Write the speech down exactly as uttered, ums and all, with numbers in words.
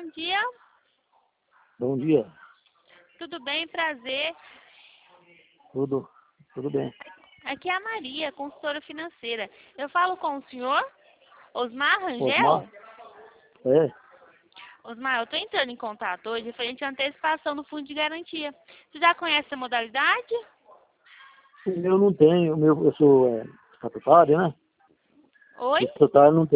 bom dia. Bom dia. Tudo bem? Prazer. Tudo, tudo bem. Aqui é a Maria, consultora financeira. Eu falo com o senhor Osmar Rangel? Osmar? É, Osmar, eu estou entrando em contato hoje referente à antecipação do fundo de garantia. Você já conhece a modalidade? o meu não tem, o meu, eu sou é, estatutário, né? Oi? Estatutário não tem.